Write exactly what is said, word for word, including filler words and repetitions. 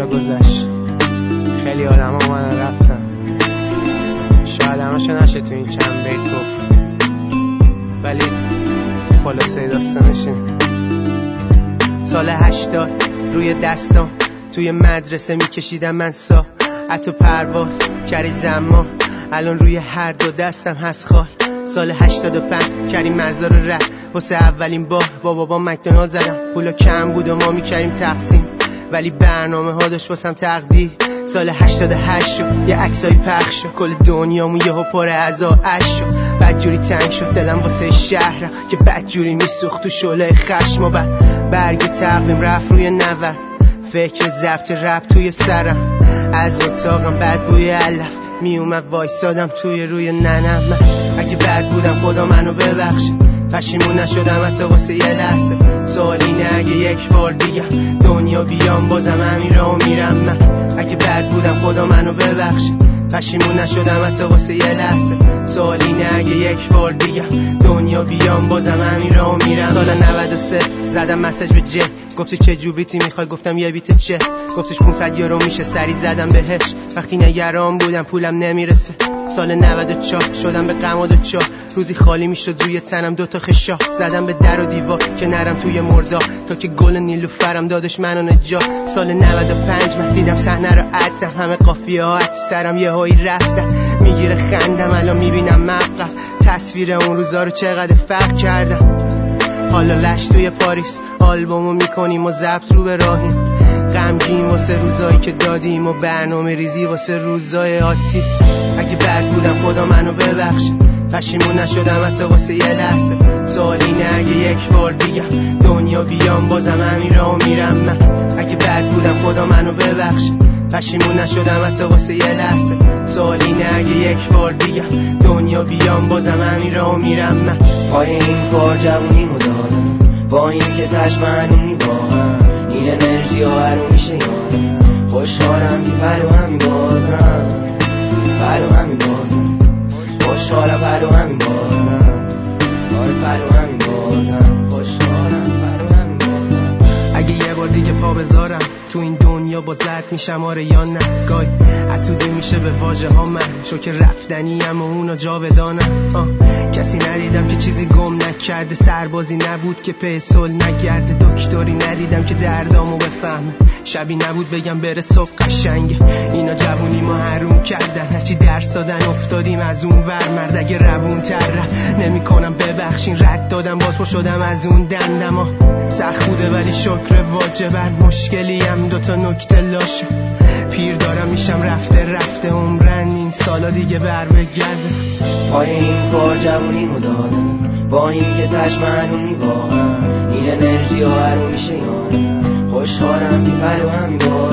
سالا گذشت، خیلی آدم ها من رفتن، شاید همشو نشه تو این چند بیت گفت، ولی خلاصه داستانشین. سال هشتاد روی دستام توی مدرسه میکشیدم من ساعت و پرواز کری زمان، الان روی هر دو دستم هست خال. سال هشتاد و پنج کریم مرزا رو رفت واسه اولین بار با بابا مکدونالد زدم، پولا کم بود و ما میکریم تقسیم، ولی برنامه ها داشت واسم تقدیر. سال هشتاد و هشت شد یه عکسای پخش شد، کل دنیامون یهو پر از آش شد، بدجوری تنگ شد دلم واسه شهرم که بدجوری میسوخت تو شعله خشم، و بعد برگ تقویم رفت روی نود، فکر ضبط رپ توی سرم، از اتاقم بد بوی علف میومد وایسادم توی روی ننم. من اگه بد بودم خدا منو ببخشه، پشیمون نشدم حتی واسه یه لحظه، سالینه اگه یک بار دیگه دنیا بیام بازم همین راهو میرم. من اگه بد بودم خدا منو ببخشه، پشیمون نشدم حتی واسه یه لحظه، سالینه اگه یک بار دیگه دنیا بیام بازم همین راهو میرم. سال نود و سه زدم مسیج به جه، گفتی چه جوبیتی میخوای؟ گفتم یه بیت چه، گفتش پونصد یورو میشه، سری زدم بهش وقتی نگران بودم پولم نمیرسه. سال نود و چهار شدم به غم و دوچار، روزی خالی میشد روی تنم دوتا خشا، زدم به در و دیوار که نرم توی مردا، تا که گل نیلوفرم دادش منو نجات. سال نود و پنج من دیدم صحنه رو عدم، همه قافیه ها تو سرم یه هایی رفتم، میگیره خندم الان میبینم مقطع تصویر اون روزا رو چقدر فرق کردم. حالا لش توی پاریس آلبومو میکنیم و ضبط رو به راهیم، غمگین واسه روزایی که دادیم و برنامه ریزی واسه روزای آتی. اگه بد بودم خدا منو ببخشه، پشیمون نشدم حتی واسه یه لحظه، سالینه اگه یک بار دیگه دنیا بیام بازم همین راهو میرم. من اگه بد بودم خدا منو ببخشه، پشیمون نشدم حتی واسه یه لحظه، سالینه اگه یک بار دیگه دنیا بیام بازم همین راهو میرم. من پای این کار جوونیمو دادم، با این که تشمنون میباهم، این انرژی ها هرو میشه یادم، خوشحالم بی پر و همین بازم، پر و همین بازم، خوشحالم پر و همین بازم، آره پر و همین بازم، خوشحالم پر و همین بازم. اگه یه بار دیگه پا بذارم تو این دنیا باز رد میشم آره یا نه، گای حسودی میشه به واژه ها من، چون که رفتنیم و اونا جاودانم. کسی ندیدم که چیزی گم نکرده، سربازی نبود که پی صلح نگرده، دکتری ندیدم که دردامو بفهمه، شبی نبود بگم بره صبح قشنگه. اینا جوونی ما حروم کردن، هرچی درس دادن افتادیم از اون ور، مرد اگه روون تر نمی کنم ببخشین، رد دادم باز پا شدم از اون دندما، سخت بوده ولی شکر واجبن، مشکلی هم دوتا نکته لاشه، پیر دارم میشم رفته رفته عمرن این سالا دیگه بر بگرده. پای این کار جوونیمو دادم، با این که تشمنون میباهم، این انرژی ها هرو میشه یادم، خوشحالم بی پر و همین بازم.